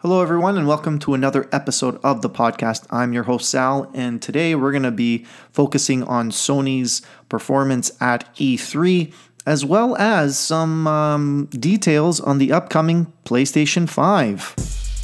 Hello, everyone, and welcome to another episode of the podcast. I'm your host, Sal, and today we're going to be focusing on Sony's performance at E3, as well as some details on the upcoming PlayStation 5.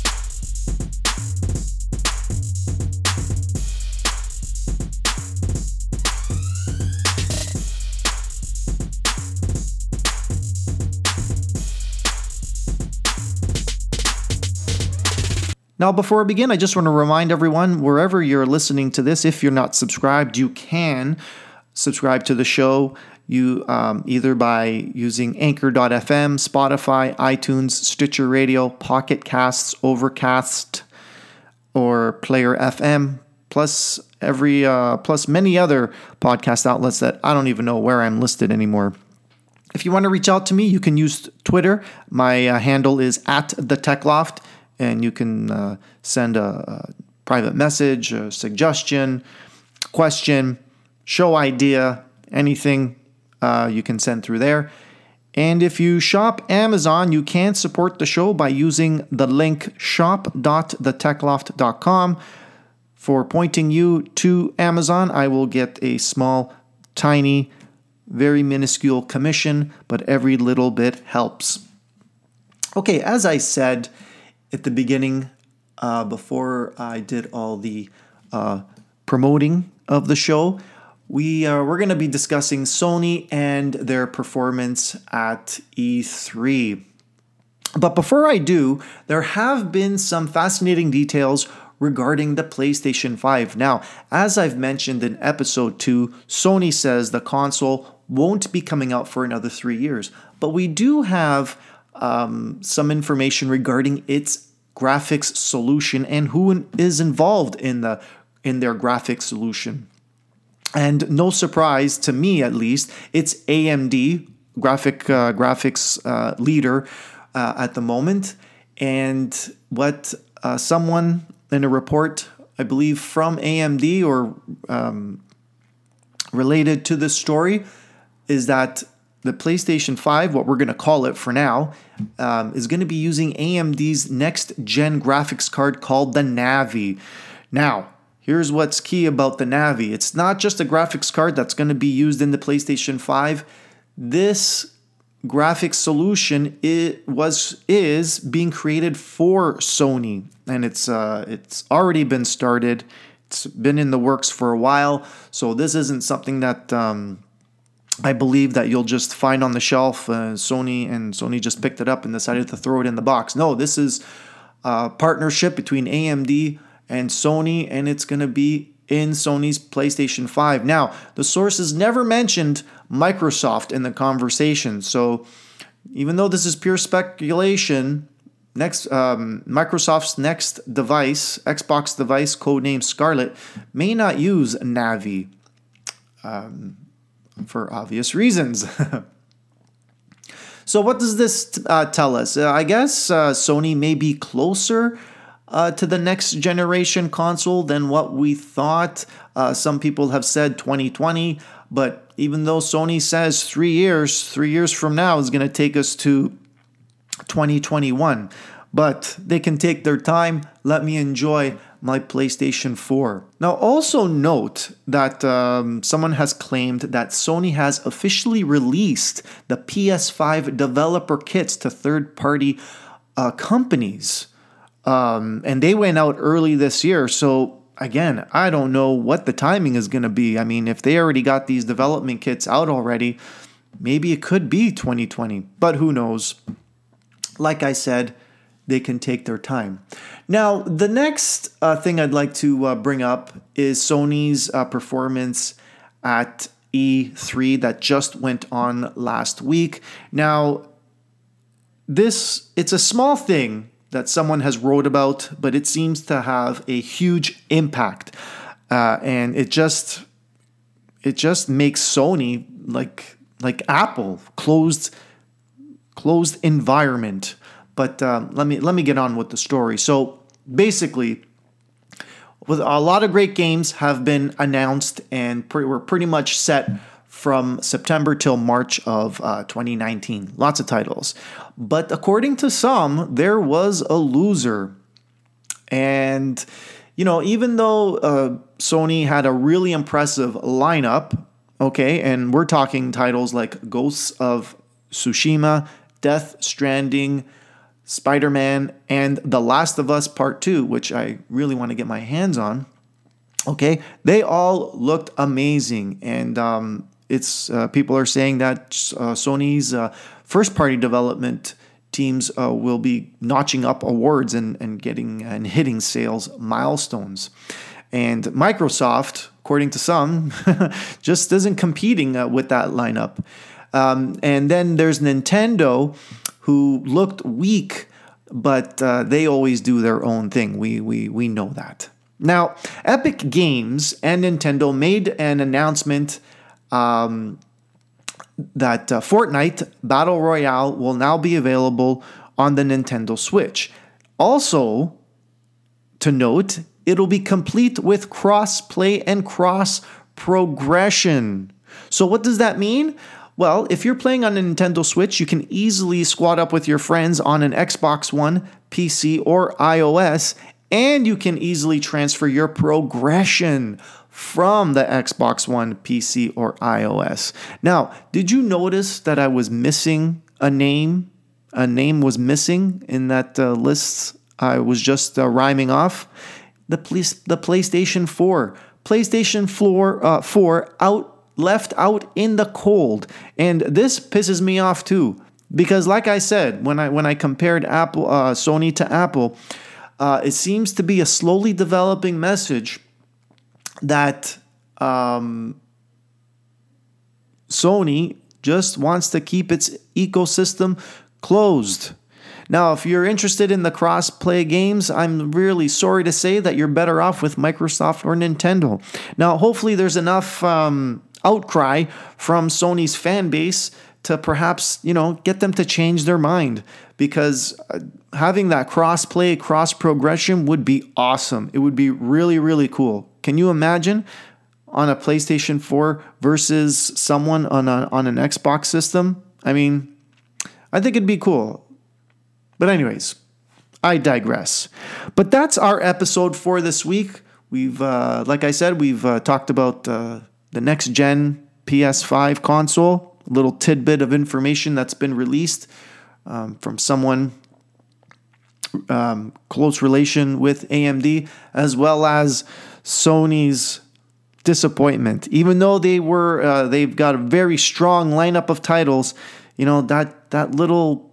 Now, before I begin, I just want to remind everyone, wherever you're listening to this, if you're not subscribed, you can subscribe to the show. You either by using Anchor.fm, Spotify, iTunes, Stitcher Radio, Pocket Casts, Overcast, or Player FM, plus many other podcast outlets that I don't even know where I'm listed anymore. If you want to reach out to me, you can use Twitter. My handle is @TheTechLoft. And you can send a private message, a suggestion, question, show idea, anything you can send through there. And if you shop Amazon, you can support the show by using the link shop.thetechloft.com. For pointing you to Amazon, I will get a small, tiny, very minuscule commission, but every little bit helps. Okay, as I said at the beginning, before I did all the promoting of the show, we're going to be discussing Sony and their performance at E3. But before I do, there have been some fascinating details regarding the PlayStation 5. Now, as I've mentioned in episode 2, Sony says the console won't be coming out for another 3 years. But we do have some information regarding its graphics solution and who is involved in their graphics solution. And no surprise to me, at least, it's AMD, graphics leader at the moment. And what someone in a report, I believe from AMD or related to this story, is that the PlayStation 5, what we're going to call it for now, is going to be using AMD's next-gen graphics card called the Navi. Now, here's what's key about the Navi. It's not just a graphics card that's going to be used in the PlayStation 5. This graphics solution is being created for Sony, and it's already been started. It's been in the works for a while, so this isn't something that I believe that you'll just find on the shelf. Sony just picked it up and decided to throw it in the box. No, this is a partnership between AMD and Sony, and it's going to be in Sony's PlayStation 5. Now, the sources never mentioned Microsoft in the conversation. So even though this is pure speculation, Microsoft's next device, Xbox device, codenamed Scarlett, may not use Navi. For obvious reasons. So what does this tell us? I guess Sony may be closer to the next generation console than what we thought. Some people have said 2020, but even though Sony says 3 years from now is going to take us to 2021. But they can take their time. Let me enjoy my PlayStation 4. Now, also note that someone has claimed that Sony has officially released the PS5 developer kits to third-party companies. And they went out early this year. So, again, I don't know what the timing is going to be. I mean, if they already got these development kits out already, maybe it could be 2020. But who knows? Like I said, they can take their time. Now, the next thing I'd like to bring up is Sony's performance at E3 that just went on last week. Now, it's a small thing that someone has wrote about, but it seems to have a huge impact. And it just makes Sony like Apple, closed environment. But let me get on with the story. So basically, with a lot of great games have been announced and we're pretty much set from September till March of 2019. Lots of titles. But according to some, there was a loser. And, even though Sony had a really impressive lineup, okay, and we're talking titles like Ghosts of Tsushima, Death Stranding, Spider-Man, and The Last of Us Part 2, which I really want to get my hands on, okay, they all looked amazing. And it's people are saying that Sony's first-party development teams will be notching up awards and getting and hitting sales milestones. And Microsoft, according to some, just isn't competing with that lineup. And then there's Nintendo, who looked weak, but they always do their own thing. We know that. Now, Epic Games and Nintendo made an announcement that Fortnite Battle Royale will now be available on the Nintendo Switch. Also, to note, it'll be complete with cross-play and cross-progression. So what does that mean? Well, if you're playing on a Nintendo Switch, you can easily squad up with your friends on an Xbox One, PC, or iOS, and you can easily transfer your progression from the Xbox One, PC, or iOS. Now, did you notice that I was missing a name? A name was missing in that list I was just rhyming off. The PlayStation 4. PlayStation 4 left out in the cold. And this pisses me off too. Because like I said, when I compared Sony to Apple, it seems to be a slowly developing message that Sony just wants to keep its ecosystem closed. Now, if you're interested in the cross-play games, I'm really sorry to say that you're better off with Microsoft or Nintendo. Now, hopefully there's enough outcry from Sony's fan base to perhaps, get them to change their mind, because having that cross-play, cross-progression would be awesome. It would be really, really cool. Can you imagine on a PlayStation 4 versus someone on an Xbox system? I mean, I think it'd be cool. But anyways, I digress. But that's our episode for this week. We've, like I said, we've talked about the next gen PS5 console, a little tidbit of information that's been released from someone close relation with AMD, as well as Sony's disappointment. Even though they've got a very strong lineup of titles, that little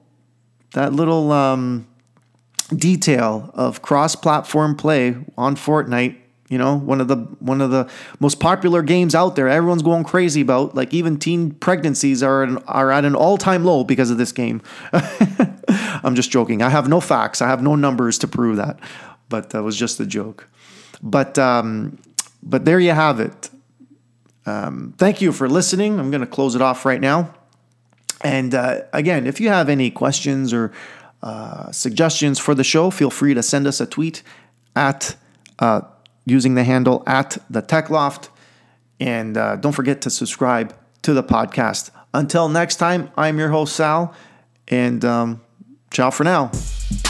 detail of cross-platform play on Fortnite, one of the most popular games out there, everyone's going crazy about. Like, even teen pregnancies are at an all-time low because of this game. I'm just joking. I have no facts. I have no numbers to prove that. But that was just a joke. But there you have it. Thank you for listening. I'm going to close it off right now. And again, if you have any questions or suggestions for the show, feel free to send us a tweet at using the handle at the Tech Loft. And don't forget to subscribe to the podcast. Until next time, I'm your host, Sal. And ciao for now.